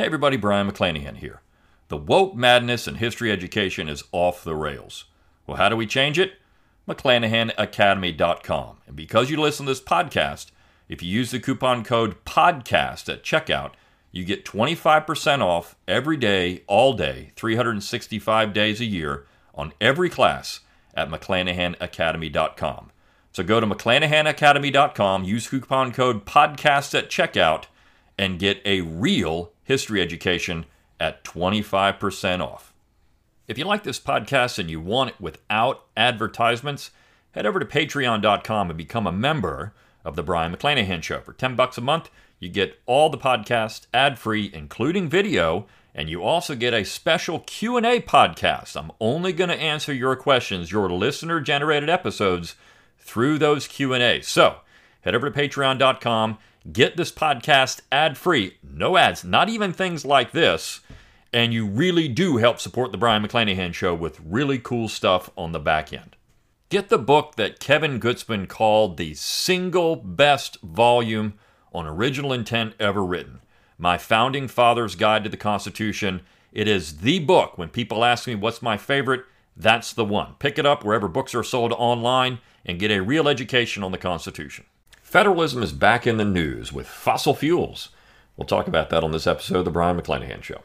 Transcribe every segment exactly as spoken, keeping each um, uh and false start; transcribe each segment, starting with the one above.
Hey everybody, Brian McClanahan here. The woke madness in history education is off the rails. Well, how do we change it? McClanahan Academy dot com. And because you listen to this podcast, if you use the coupon code PODCAST at checkout, you get twenty-five percent off every day, all day, three hundred sixty-five days a year on every class at McClanahan Academy dot com. So go to McClanahan Academy dot com, use coupon code PODCAST at checkout, and get a real history education at twenty-five percent off. If you like this podcast and you want it without advertisements, head over to Patreon dot com and become a member of the Brian McClanahan Show. For ten bucks a month, you get all the podcasts ad-free, including video, and you also get a special Q and A podcast. I'm only going to answer your questions, your listener-generated episodes, through those Q and A's. So, head over to Patreon dot com, get this podcast ad-free, no ads, not even things like this, and you really do help support the Brian McClanahan Show with really cool stuff on the back end. Get the book that Kevin Gutzman called the single best volume on original intent ever written, My Founding Fathers' Guide to the Constitution. It is the book. When people ask me what's my favorite, that's the one. Pick it up wherever books are sold online and get a real education on the Constitution. Federalism is back in the news with fossil fuels. We'll talk about that on this episode of The Brian McClanahan Show.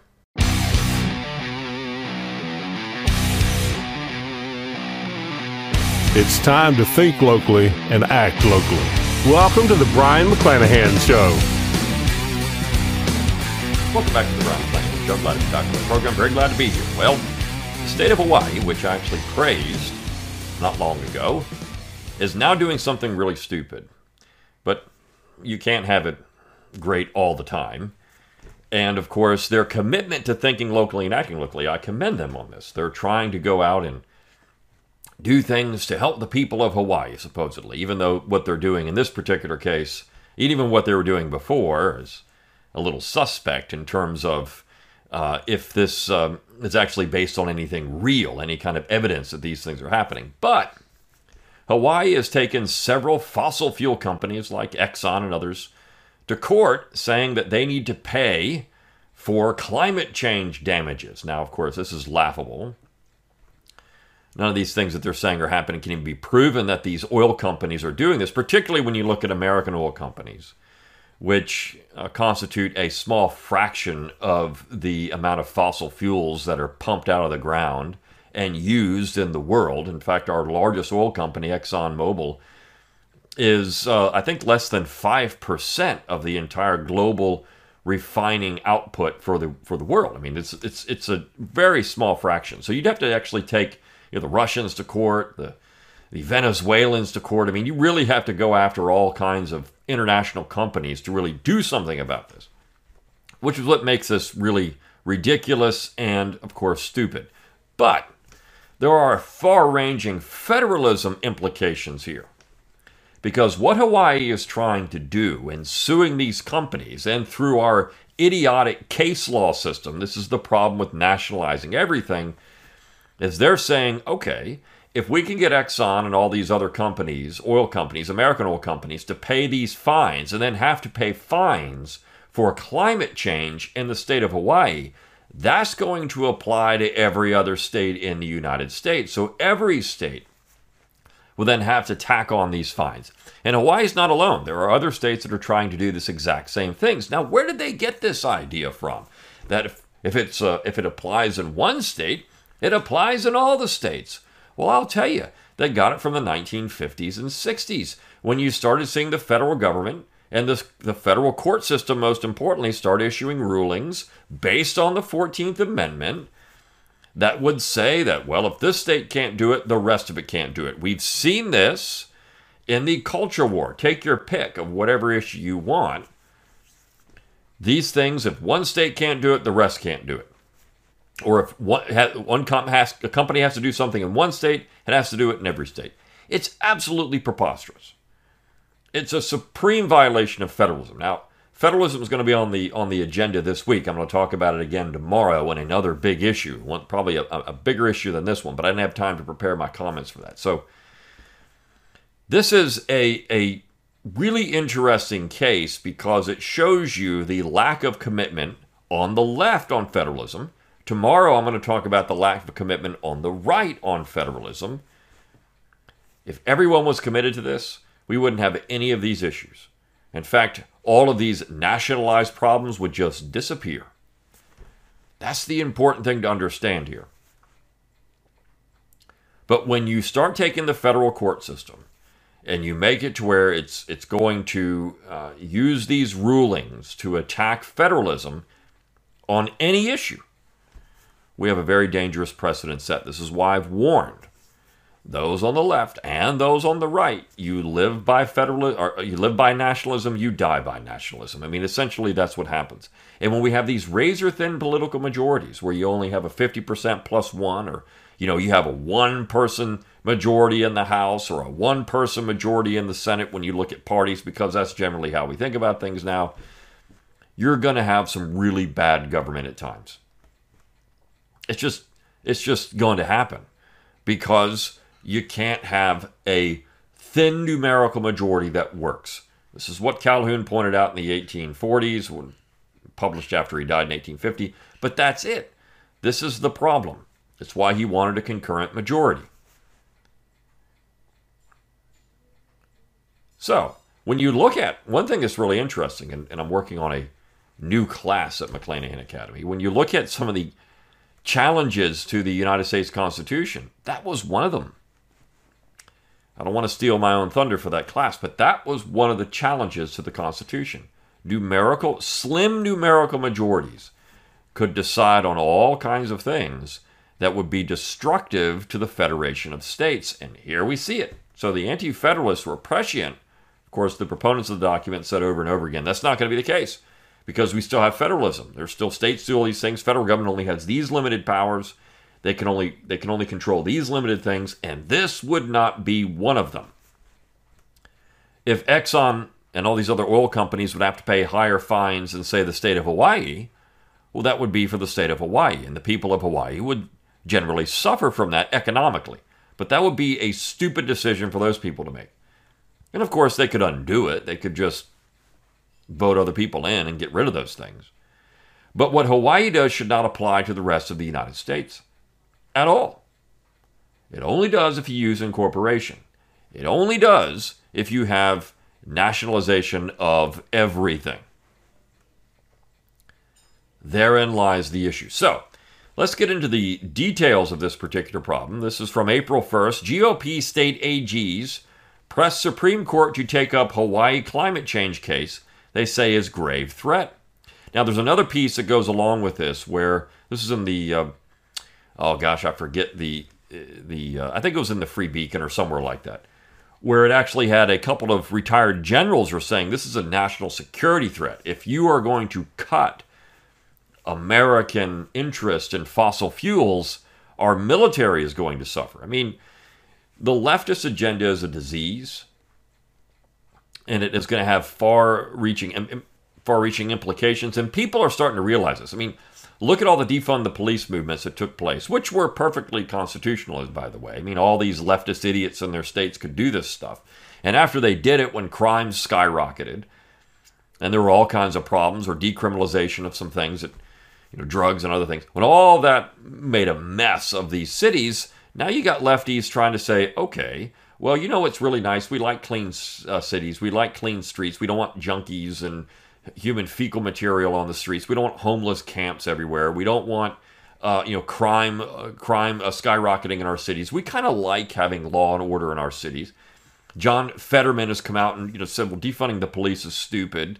It's time to think locally and act locally. Welcome to The Brian McClanahan Show. Welcome back to The Brian McClanahan Show. Glad to be back on the program. Very glad to be here. Well, the state of Hawaii, which I actually praised not long ago, is now doing something really stupid. But you can't have it great all the time. And, of course, their commitment to thinking locally and acting locally, I commend them on this. They're trying to go out and do things to help the people of Hawaii, supposedly, even though what they're doing in this particular case, even what they were doing before, is a little suspect in terms of uh, if this um, is actually based on anything real, any kind of evidence that these things are happening. But Hawaii has taken several fossil fuel companies like Exxon and others to court saying that they need to pay for climate change damages. Now, of course, this is laughable. None of these things that they're saying are happening can even be proven that these oil companies are doing this, particularly when you look at American oil companies, which uh, constitute a small fraction of the amount of fossil fuels that are pumped out of the ground and used in the world. In fact, our largest oil company, ExxonMobil, is, uh, I think, less than five percent of the entire global refining output for the for the world. I mean, it's it's it's a very small fraction. So you'd have to actually take you know, the Russians to court, the the Venezuelans to court. I mean, you really have to go after all kinds of international companies to really do something about this, which is what makes this really ridiculous and, of course, stupid. But there are far-ranging federalism implications here. Because what Hawaii is trying to do in suing these companies and through our idiotic case law system, this is the problem with nationalizing everything, is they're saying, okay, if we can get Exxon and all these other companies, oil companies, American oil companies, to pay these fines and then have to pay fines for climate change in the state of Hawaii, that's going to apply to every other state in the United States. So every state will then have to tack on these fines. And Hawaii's not alone. There are other states that are trying to do this exact same things. Now, where did they get this idea from? That if, if, it's, uh, if it applies in one state, it applies in all the states. Well, I'll tell you, they got it from the nineteen fifties and sixties, when you started seeing the federal government and the, the federal court system, most importantly, start issuing rulings based on the fourteenth Amendment that would say that, well, if this state can't do it, the rest of it can't do it. We've seen this in the culture war. Take your pick of whatever issue you want. These things, if one state can't do it, the rest can't do it. Or if one, one com- has, a company has to do something in one state, it has to do it in every state. It's absolutely preposterous. It's a supreme violation of federalism. Now, federalism is going to be on the on the agenda this week. I'm going to talk about it again tomorrow on another big issue, one, probably a, a bigger issue than this one, but I didn't have time to prepare my comments for that. So this is a, a really interesting case because it shows you the lack of commitment on the left on federalism. Tomorrow I'm going to talk about the lack of commitment on the right on federalism. If everyone was committed to this, we wouldn't have any of these issues. In fact, all of these nationalized problems would just disappear. That's the important thing to understand here. But when you start taking the federal court system and you make it to where it's it's going to uh, use these rulings to attack federalism on any issue, we have a very dangerous precedent set. This is why I've warned those on the left and those on the right. You live by federalism, or you live by nationalism, you die by nationalism. I mean, essentially, that's what happens. And when we have these razor-thin political majorities where you only have a fifty percent plus one, or you know, you have a one-person majority in the House or a one-person majority in the Senate when you look at parties, because that's generally how we think about things now, you're going to have some really bad government at times. It's just, it's just going to happen because you can't have a thin numerical majority that works. This is what Calhoun pointed out in the eighteen forties, when published after he died in eighteen fifty. But that's it. This is the problem. It's why he wanted a concurrent majority. So, when you look at, one thing that's really interesting, and, and I'm working on a new class at McClanahan Academy, when you look at some of the challenges to the United States Constitution, that was one of them. I don't want to steal my own thunder for that class, but that was one of the challenges to the Constitution. Numerical, slim numerical majorities could decide on all kinds of things that would be destructive to the Federation of States. And here we see it. So the anti-federalists were prescient. Of course, the proponents of the document said over and over again, that's not going to be the case because we still have federalism. There's still states do all these things. Federal government only has these limited powers. They can only they can only control these limited things, and this would not be one of them. If Exxon and all these other oil companies would have to pay higher fines than, say, the state of Hawaii, well, that would be for the state of Hawaii, and the people of Hawaii would generally suffer from that economically. But that would be a stupid decision for those people to make. And of course, they could undo it. They could just vote other people in and get rid of those things. But what Hawaii does should not apply to the rest of the United States at all. It only does if you use incorporation. It only does if you have nationalization of everything. Therein lies the issue. So, let's get into the details of this particular problem. This is from April first. G O P state A Gs press Supreme Court to take up Hawaii climate change case they say is grave threat. Now, there's another piece that goes along with this where this is in the, uh, oh gosh, I forget the, the uh, I think it was in the Free Beacon or somewhere like that, where it actually had a couple of retired generals were saying this is a national security threat. If you are going to cut American interest in fossil fuels, our military is going to suffer. I mean, the leftist agenda is a disease, and it is going to have far-reaching, far-reaching implications, and people are starting to realize this. I mean, look at all the defund the police movements that took place, which were perfectly constitutional, by the way. I mean, all these leftist idiots in their states could do this stuff. And after they did it, when crime skyrocketed, and there were all kinds of problems, or decriminalization of some things, that, you know, drugs and other things, when all that made a mess of these cities, now you got lefties trying to say, okay, well, you know what's really nice? We like clean uh, cities. We like clean streets. We don't want junkies and human fecal material on the streets. We don't want homeless camps everywhere. We don't want, uh, you know, crime, uh, crime uh, skyrocketing in our cities. We kind of like having law and order in our cities. John Fetterman has come out and, you know, said, well, defunding the police is stupid.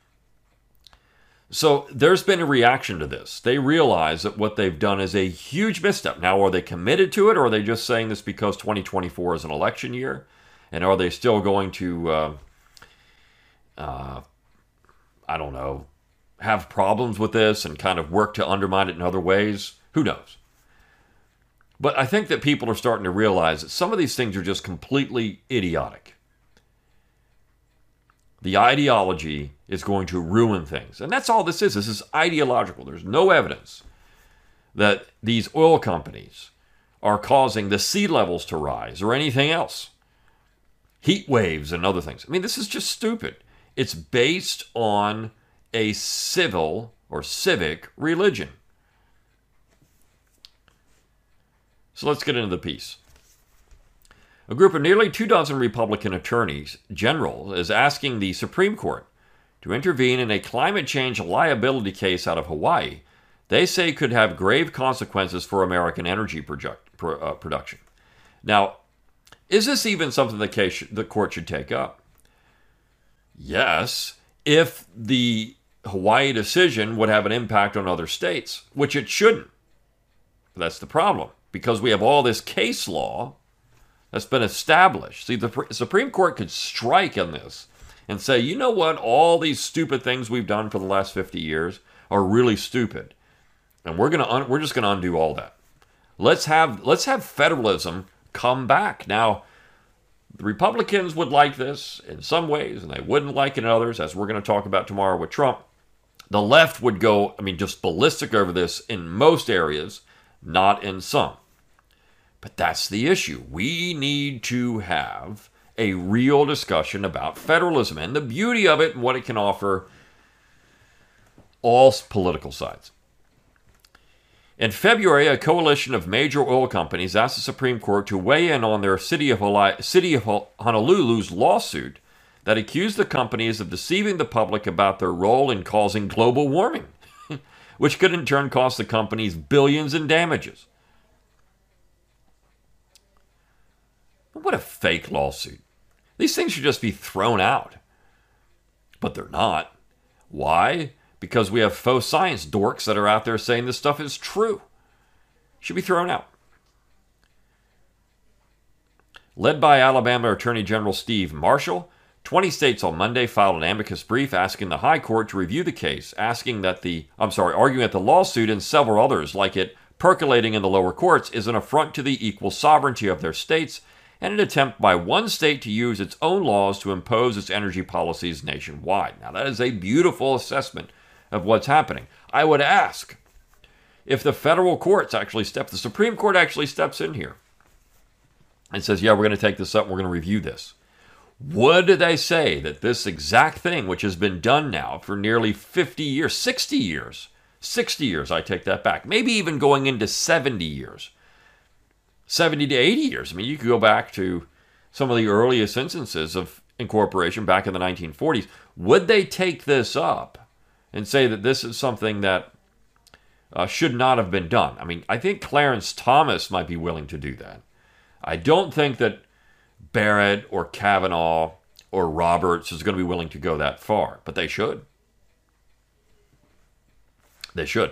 So there's been a reaction to this. They realize that what they've done is a huge misstep. Now, are they committed to it, or are they just saying this because twenty twenty-four is an election year? And are they still going to, uh, uh, I don't know, have problems with this and kind of work to undermine it in other ways? Who knows? But I think that people are starting to realize that some of these things are just completely idiotic. The ideology is going to ruin things. And that's all this is. This is ideological. There's no evidence that these oil companies are causing the sea levels to rise or anything else. Heat waves and other things. I mean, this is just stupid. It's based on a civil or civic religion. So let's get into the piece. A group of nearly two dozen Republican attorneys general is asking the Supreme Court to intervene in a climate change liability case out of Hawaii they say could have grave consequences for American energy project, pro, uh, production. Now, is this even something the, case, the court should take up? Yes, if the Hawaii decision would have an impact on other states, which it shouldn't. That's the problem, because we have all this case law that's been established. See, the Supreme Court could strike on this and say, you know what, all these stupid things we've done for the last fifty years are really stupid. And we're gonna un- we're just gonna undo all that. Let's have let's have federalism come back. Now, the Republicans would like this in some ways, and they wouldn't like it in others, as we're going to talk about tomorrow with Trump. The left would go, I mean, just ballistic over this in most areas, not in some. But that's the issue. We need to have a real discussion about federalism and the beauty of it and what it can offer all political sides. In February, a coalition of major oil companies asked the Supreme Court to weigh in on their City of, Hawaii, City of Honolulu's lawsuit that accused the companies of deceiving the public about their role in causing global warming, which could in turn cost the companies billions in damages. What a fake lawsuit. These things should just be thrown out. But they're not. Why? Because we have faux science dorks that are out there saying this stuff is true. Should be thrown out. Led by Alabama Attorney General Steve Marshall, twenty states on Monday filed an amicus brief asking the High Court to review the case, asking that the, I'm sorry, arguing that the lawsuit and several others like it percolating in the lower courts is an affront to the equal sovereignty of their states and an attempt by one state to use its own laws to impose its energy policies nationwide. Now, that is a beautiful assessment of what's happening. I would ask if the federal courts actually step, the Supreme Court actually steps in here and says, yeah, we're going to take this up, we're going to review this. Would they say that this exact thing, which has been done now for nearly fifty years, sixty years, sixty years, I take that back, maybe even going into seventy years, seventy to eighty years. I mean, you could go back to some of the earliest instances of incorporation back in the nineteen forties. Would they take this up and say that this is something that uh, should not have been done? I mean, I think Clarence Thomas might be willing to do that. I don't think that Barrett or Kavanaugh or Roberts is going to be willing to go that far, but they should. They should.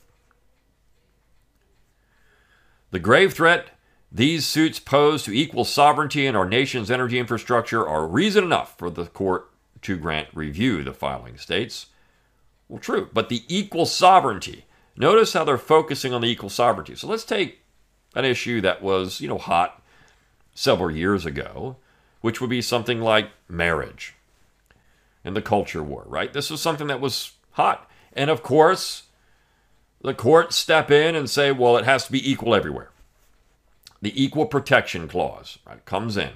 The grave threat these suits pose to equal sovereignty in our nation's energy infrastructure are reason enough for the court to grant review, the filing states. Well, true, but the equal sovereignty. Notice how they're focusing on the equal sovereignty. So let's take an issue that was, you know, hot several years ago, which would be something like marriage and the culture war, right? This was something that was hot. And of course, the courts step in and say, well, it has to be equal everywhere. The equal protection clause, right, comes in.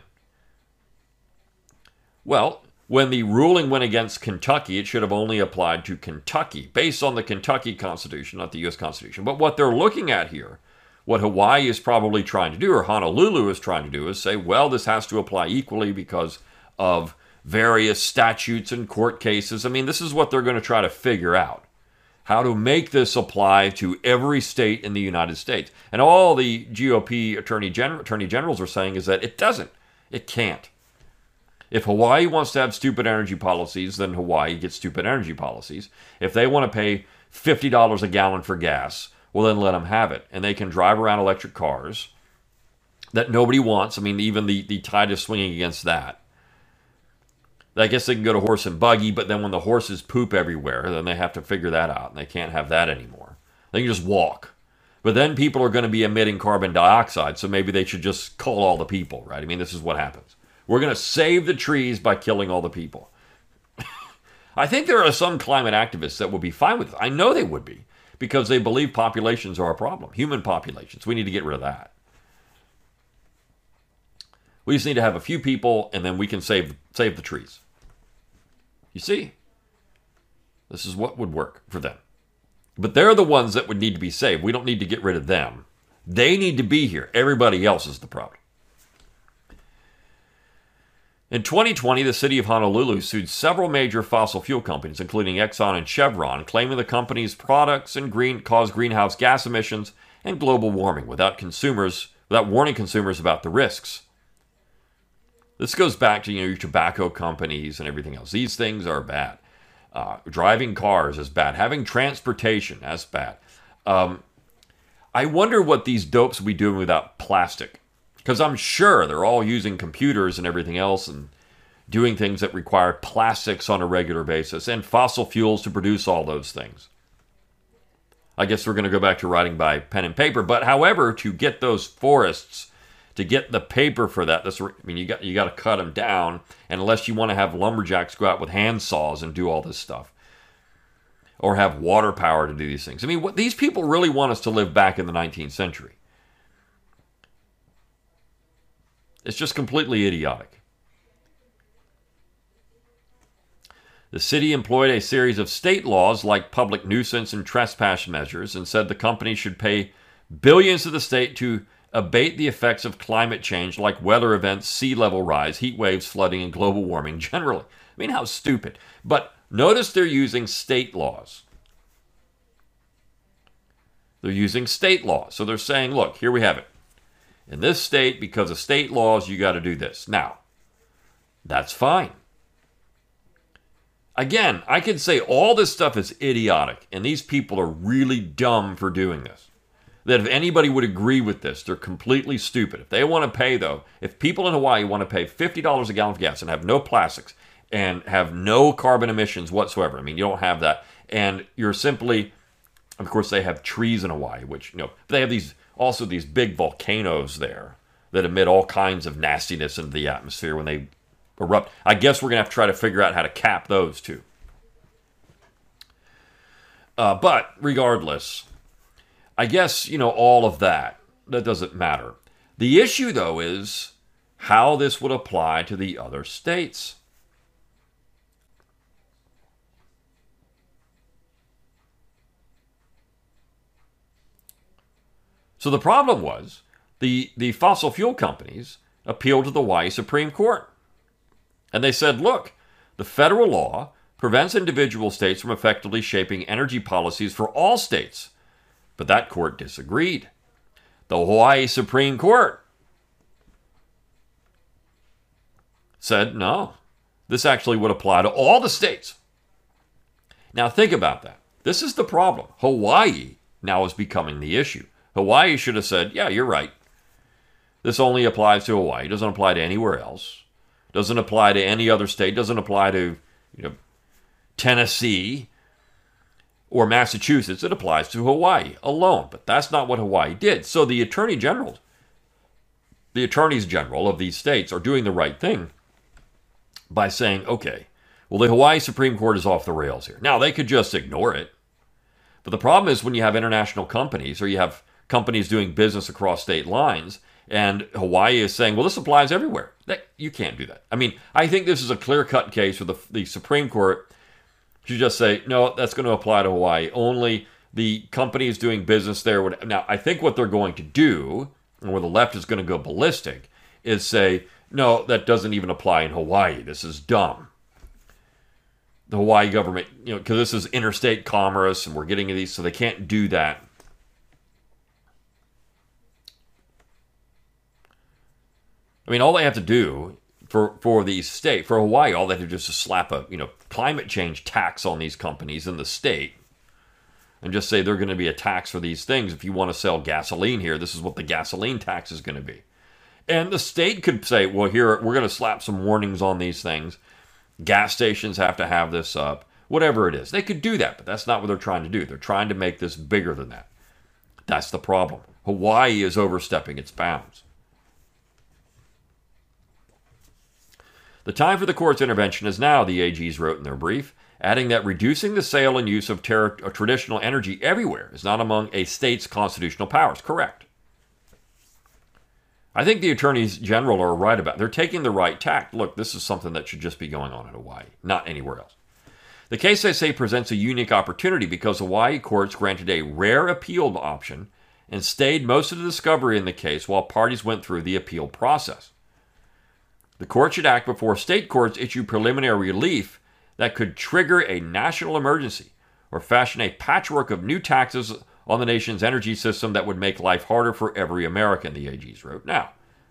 Well, when the ruling went against Kentucky, it should have only applied to Kentucky, based on the Kentucky Constitution, not the U S Constitution. But what they're looking at here, what Hawaii is probably trying to do, or Honolulu is trying to do, is say, well, this has to apply equally because of various statutes and court cases. I mean, this is what they're going to try to figure out. How to make this apply to every state in the United States. And all the G O P attorney, gen- attorney generals are saying is that it doesn't. It can't. If Hawaii wants to have stupid energy policies, then Hawaii gets stupid energy policies. If they want to pay fifty dollars a gallon for gas, well, then let them have it. And they can drive around electric cars that nobody wants. I mean, even the, the tide is swinging against that. I guess they can go to horse and buggy, but then when the horses poop everywhere, then they have to figure that out, and they can't have that anymore. They can just walk. But then people are going to be emitting carbon dioxide, so maybe they should just kill all the people, right? I mean, this is what happens. We're going to save the trees by killing all the people. I think there are some climate activists that would be fine with it. I know they would be, because they believe populations are a problem, human populations. We need to get rid of that. We just need to have a few people, and then we can save save the trees. You see? This is what would work for them. But they're the ones that would need to be saved. We don't need to get rid of them. They need to be here. Everybody else is the problem. In twenty twenty, the city of Honolulu sued several major fossil fuel companies, including Exxon and Chevron, claiming the company's products and green cause greenhouse gas emissions and global warming without consumers, without warning consumers about the risks. This goes back to, you know, your tobacco companies and everything else. These things are bad. Uh, driving cars is bad. Having transportation, that's bad. Um, I wonder what these dopes will be doing without plastic. Because I'm sure they're all using computers and everything else and doing things that require plastics on a regular basis and fossil fuels to produce all those things. I guess we're going to go back to writing by pen and paper. But however, to get those forests, to get the paper for that, that's, I mean, you got you got to cut them down. And unless you want to have lumberjacks go out with hand saws and do all this stuff, or have water power to do these things. I mean, what these people really want us to live back in the nineteenth century. It's just completely idiotic. The city employed a series of state laws like public nuisance and trespass measures and said the company should pay billions to the state to abate the effects of climate change like weather events, sea level rise, heat waves, flooding, and global warming generally. I mean, how stupid. But notice they're using state laws. They're using state laws. So they're saying, look, here we have it. In this state, because of state laws, you got to do this. Now, that's fine. Again, I can say all this stuff is idiotic, and these people are really dumb for doing this. That if anybody would agree with this, they're completely stupid. If they want to pay, though, if people in Hawaii want to pay fifty dollars a gallon of gas and have no plastics and have no carbon emissions whatsoever, I mean, you don't have that, and you're simply, of course, they have trees in Hawaii, which, you know, they have these, also these big volcanoes there that emit all kinds of nastiness into the atmosphere when they erupt. I guess we're going to have to try to figure out how to cap those too. Uh, but regardless, I guess, you know, all of that, that doesn't matter. The issue, though, is how this would apply to the other states. So the problem was the, the fossil fuel companies appealed to the Hawaii Supreme Court. And they said, look, the federal law prevents individual states from effectively shaping energy policies for all states. But that court disagreed. The Hawaii Supreme Court said, no, this actually would apply to all the states. Now think about that. This is the problem. Hawaii now is becoming the issue. Hawaii should have said, yeah, you're right. This only applies to Hawaii. It doesn't apply to anywhere else. Doesn't apply to any other state. Doesn't apply to, you know, Tennessee or Massachusetts. It applies to Hawaii alone. But that's not what Hawaii did. So the attorney generals, the attorneys general of these states are doing the right thing by saying, okay, well, the Hawaii Supreme Court is off the rails here. Now, they could just ignore it. But the problem is when you have international companies or you have companies doing business across state lines, and Hawaii is saying, well, this applies everywhere. That, you can't do that. I mean, I think this is a clear-cut case where the, the Supreme Court should just say, no, that's going to apply to Hawaii. Only the companies doing business there would. Now, I think what they're going to do, and where the left is going to go ballistic, is say, no, that doesn't even apply in Hawaii. This is dumb. The Hawaii government, you know, because this is interstate commerce, and we're getting these, so they can't do that. I mean, all they have to do for, for these states, for Hawaii, all they have to do is just slap a, you know, climate change tax on these companies in the state and just say they're going to be a tax for these things. If you want to sell gasoline here, this is what the gasoline tax is going to be. And the state could say, well, here, we're going to slap some warnings on these things. Gas stations have to have this up. Whatever it is. They could do that, but that's not what they're trying to do. They're trying to make this bigger than that. That's the problem. Hawaii is overstepping its bounds. The time for the court's intervention is now, the A Gs wrote in their brief, adding that reducing the sale and use of ter- traditional energy everywhere is not among a state's constitutional powers. Correct. I think the attorneys general are right about it. They're taking the right tack. Look, this is something that should just be going on in Hawaii, not anywhere else. The case, they say, presents a unique opportunity because Hawaii courts granted a rare appeal option and stayed most of the discovery in the case while parties went through the appeal process. The court should act before state courts issue preliminary relief that could trigger a national emergency or fashion a patchwork of new taxes on the nation's energy system that would make life harder for every American, the A Gs wrote. Now,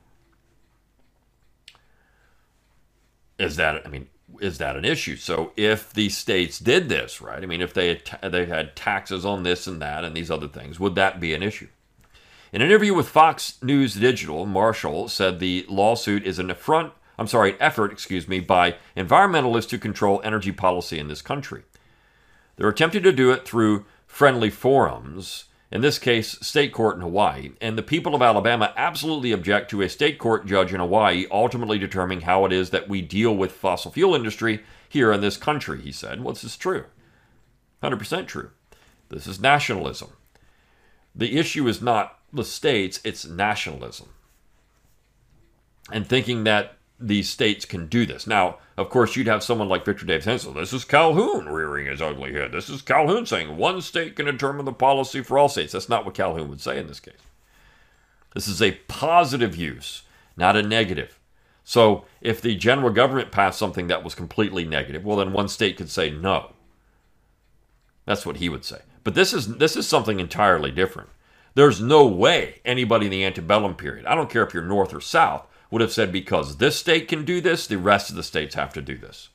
is that, I mean, is that an issue? So if the states did this, right, I mean, if they had, they had taxes on this and that and these other things, would that be an issue? In an interview with Fox News Digital, Marshall said the lawsuit is an affront, I'm sorry, an effort, excuse me, by environmentalists to control energy policy in this country. They're attempting to do it through friendly forums, in this case, state court in Hawaii, and the people of Alabama absolutely object to a state court judge in Hawaii ultimately determining how it is that we deal with fossil fuel industry here in this country, he said. Well, this is true. one hundred percent true. This is nationalism. The issue is not the states, it's nationalism. And thinking that these states can do this. Now, of course, you'd have someone like Victor Davis Hensel. This is Calhoun rearing his ugly head. This is Calhoun saying one state can determine the policy for all states. That's not what Calhoun would say in this case. This is a positive use, not a negative. So if the general government passed something that was completely negative, well, then one state could say no. That's what he would say. But this is this is something entirely different. There's no way anybody in the antebellum period, I don't care if you're North or South, would have said because this state can do this, the rest of the states have to do this.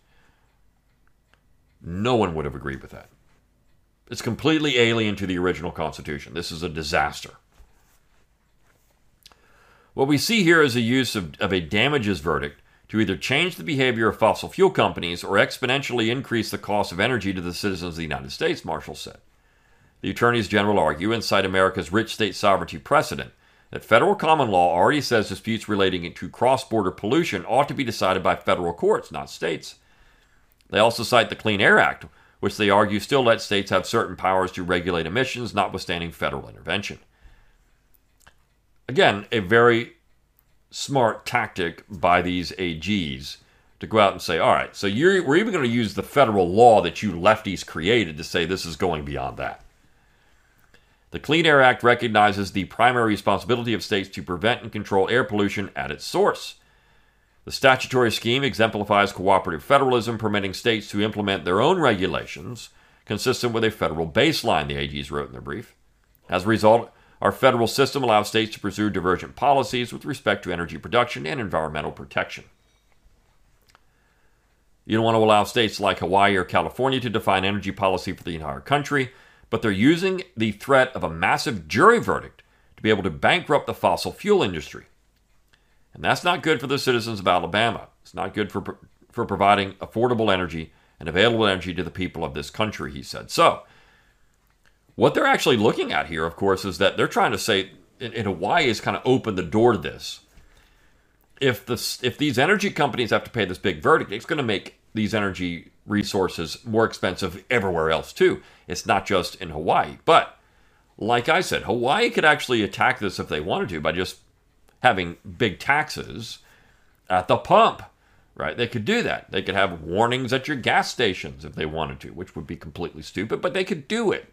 No one would have agreed with that. It's completely alien to the original Constitution. This is a disaster. What we see here is a use of, of a damages verdict to either change the behavior of fossil fuel companies or exponentially increase the cost of energy to the citizens of the United States, Marshall said. The attorneys general argue and cite America's rich state sovereignty precedent that federal common law already says disputes relating to cross-border pollution ought to be decided by federal courts, not states. They also cite the Clean Air Act, which they argue still lets states have certain powers to regulate emissions, notwithstanding federal intervention. Again, a very smart tactic by these A Gs to go out and say, all right, so you're, we're even going to use the federal law that you lefties created to say this is going beyond that. The Clean Air Act recognizes the primary responsibility of states to prevent and control air pollution at its source. The statutory scheme exemplifies cooperative federalism, permitting states to implement their own regulations consistent with a federal baseline, the A Gs wrote in their brief. As a result, our federal system allows states to pursue divergent policies with respect to energy production and environmental protection. You don't want to allow states like Hawaii or California to define energy policy for the entire country, but they're using the threat of a massive jury verdict to be able to bankrupt the fossil fuel industry. And that's not good for the citizens of Alabama. It's not good for, for providing affordable energy and available energy to the people of this country, he said. So, what they're actually looking at here, of course, is that they're trying to say, in, in Hawaii has kind of opened the door to this. If, this, if these energy companies have to pay this big verdict, it's going to make these energy resources more expensive everywhere else too. It's not just in Hawaii. But, like I said, Hawaii could actually attack this if they wanted to by just having big taxes at the pump, right? They could do that. They could have warnings at your gas stations if they wanted to, which would be completely stupid, but they could do it.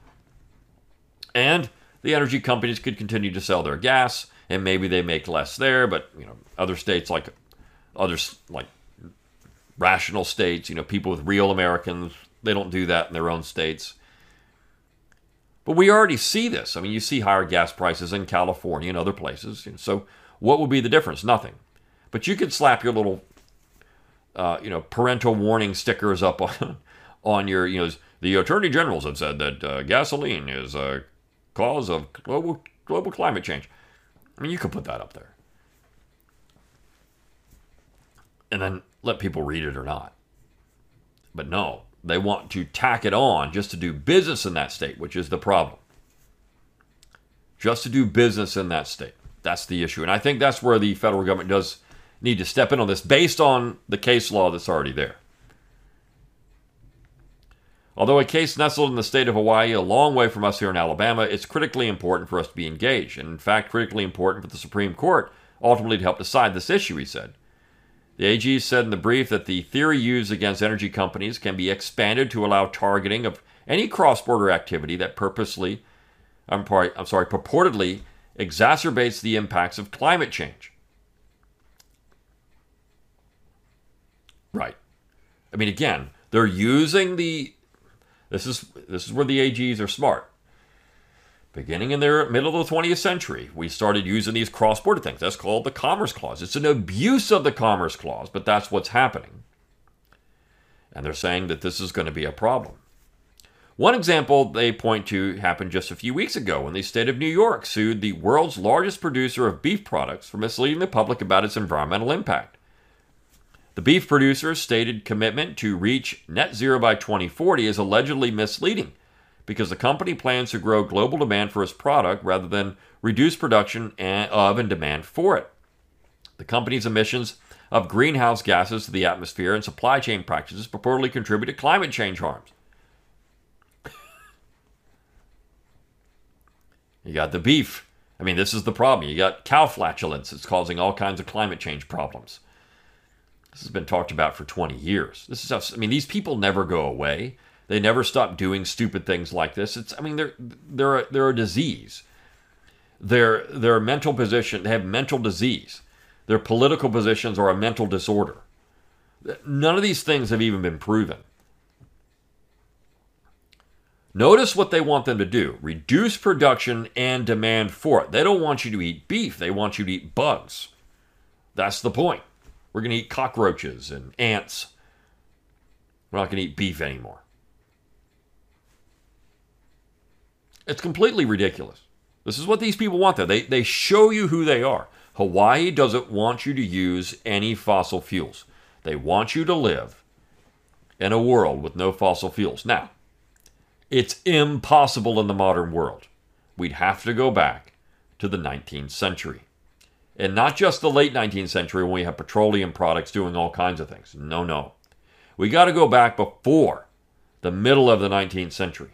And the energy companies could continue to sell their gas, and maybe they make less there, but you know, other states like others like rational states, you know, people with real Americans, they don't do that in their own states. But we already see this. I mean, you see higher gas prices in California and other places. So what would be the difference? Nothing. But you could slap your little, uh, you know, parental warning stickers up on, on your, you know, the attorney generals have said that uh, gasoline is a cause of global global climate change. I mean, you could put that up there. And then let people read it or not. But no, they want to tack it on just to do business in that state, which is the problem. Just to do business in that state. That's the issue. And I think that's where the federal government does need to step in on this based on the case law that's already there. Although a case nestled in the state of Hawaii, a long way from us here in Alabama, it's critically important for us to be engaged. And in fact, critically important for the Supreme Court ultimately to help decide this issue, he said. The A G said in the brief that the theory used against energy companies can be expanded to allow targeting of any cross-border activity that purposely, I'm sorry, I'm sorry, purportedly exacerbates the impacts of climate change. Right. I mean, again, they're using the, this is this is where the A Gs are smart. Beginning in the middle of the twentieth century, we started using these cross-border things. That's called the Commerce Clause. It's an abuse of the Commerce Clause, but that's what's happening. And they're saying that this is going to be a problem. One example they point to happened just a few weeks ago when the state of New York sued the world's largest producer of beef products for misleading the public about its environmental impact. The beef producer's stated commitment to reach net zero by twenty forty is allegedly misleading because the company plans to grow global demand for its product rather than reduce production of and demand for it. The company's emissions of greenhouse gases to the atmosphere and supply chain practices purportedly contribute to climate change harms. You got the beef. I mean, this is the problem. You got cow flatulence. It's causing all kinds of climate change problems. This has been talked about for twenty years. This is how, I mean, these people never go away. They never stop doing stupid things like this. It's, I mean, they're they're a, they're a disease. Their their mental position, they have mental disease. Their political positions are a mental disorder. None of these things have even been proven. Notice what they want them to do. Reduce production and demand for it. They don't want you to eat beef. They want you to eat bugs. That's the point. We're going to eat cockroaches and ants. We're not going to eat beef anymore. It's completely ridiculous. This is what these people want, though. They, they show you who they are. Hawaii doesn't want you to use any fossil fuels. They want you to live in a world with no fossil fuels. Now, it's impossible in the modern world. We'd have to go back to the nineteenth century. And not just the late nineteenth century when we have petroleum products doing all kinds of things. No, no. We got to go back before the middle of the nineteenth century.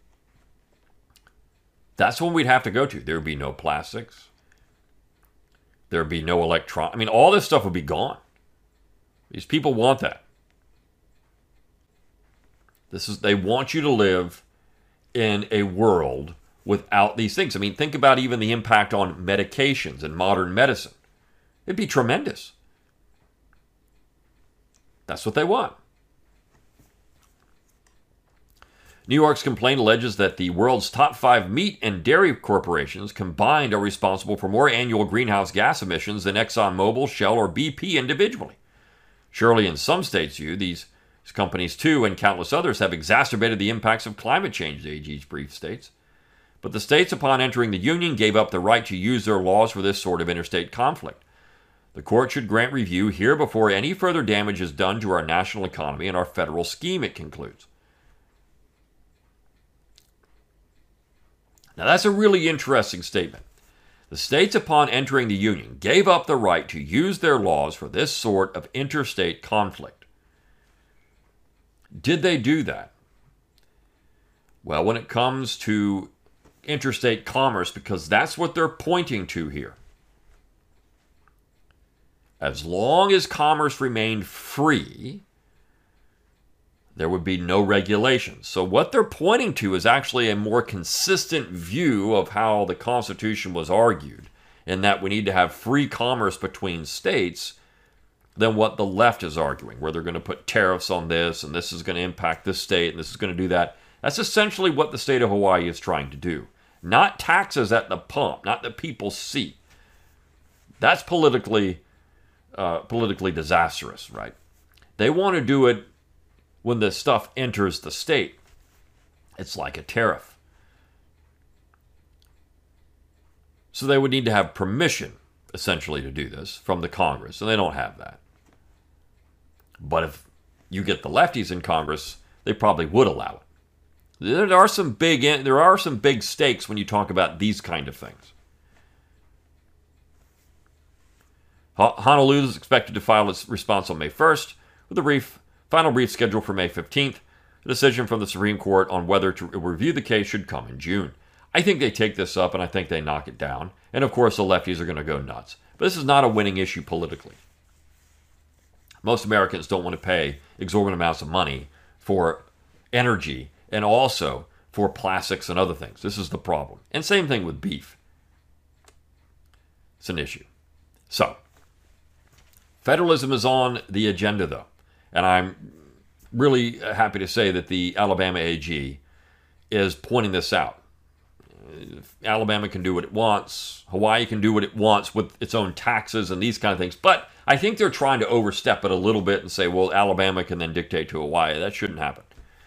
That's when we'd have to go to. There would be no plastics. There would be no electron. I mean, all this stuff would be gone. These people want that. This is, they want you to live in a world without these things. I mean, think about even the impact on medications and modern medicine. It'd be tremendous. That's what they want. New York's complaint alleges that the world's top five meat and dairy corporations combined are responsible for more annual greenhouse gas emissions than ExxonMobil, Shell, or B P individually. Surely in some states' view, these companies too and countless others have exacerbated the impacts of climate change, the A G's brief states. But the states, upon entering the Union, gave up the right to use their laws for this sort of interstate conflict. The court should grant review here before any further damage is done to our national economy and our federal scheme, it concludes. Now that's a really interesting statement. The states, upon entering the Union, gave up the right to use their laws for this sort of interstate conflict. Did they do that? Well, when it comes to interstate commerce, because that's what they're pointing to here. As long as commerce remained free, there would be no regulations. So what they're pointing to is actually a more consistent view of how the Constitution was argued, in that we need to have free commerce between states, than what the left is arguing, where they're going to put tariffs on this, and this is going to impact this state, and this is going to do that. That's essentially what the state of Hawaii is trying to do. Not taxes at the pump, not that people see. That's politically, uh, politically disastrous, right? They want to do it when the stuff enters the state. It's like a tariff. So they would need to have permission, essentially, to do this from the Congress, and they don't have that. But if you get the lefties in Congress, they probably would allow it. There are some big there are some big stakes when you talk about these kind of things. Honolulu is expected to file its response on May first, with a brief, final brief scheduled for May fifteenth. A decision from the Supreme Court on whether to review the case should come in June. I think they take this up, and I think they knock it down. And of course, the lefties are going to go nuts. But this is not a winning issue politically. Most Americans don't want to pay exorbitant amounts of money for energy and also for plastics and other things. This is the problem. And same thing with beef. It's an issue. So, federalism is on the agenda, though. And I'm really happy to say that the Alabama A G is pointing this out. Alabama can do what it wants. Hawaii can do what it wants with its own taxes and these kind of things. But I think they're trying to overstep it a little bit and say, well, Alabama can then dictate to Hawaii. That shouldn't happen.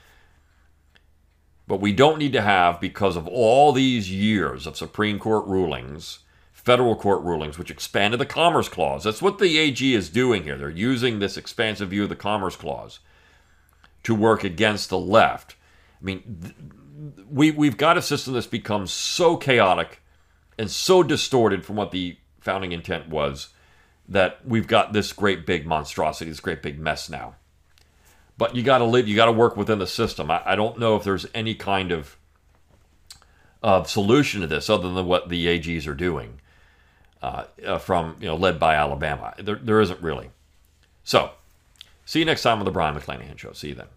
But we don't need to have, because of all these years of Supreme Court rulings, federal court rulings, which expanded the Commerce Clause. That's what the A G is doing here. They're using this expansive view of the Commerce Clause to work against the left. I mean, th- we, we've got a system that's become so chaotic and so distorted from what the founding intent was that we've got this great big monstrosity, this great big mess now. But you got to live, you got to work within the system. I, I don't know if there's any kind of, of solution to this other than what the A Gs are doing, uh, uh, from, you know, led by Alabama. There, there isn't really. So, see you next time on the Brian McClanahan Show. See you then.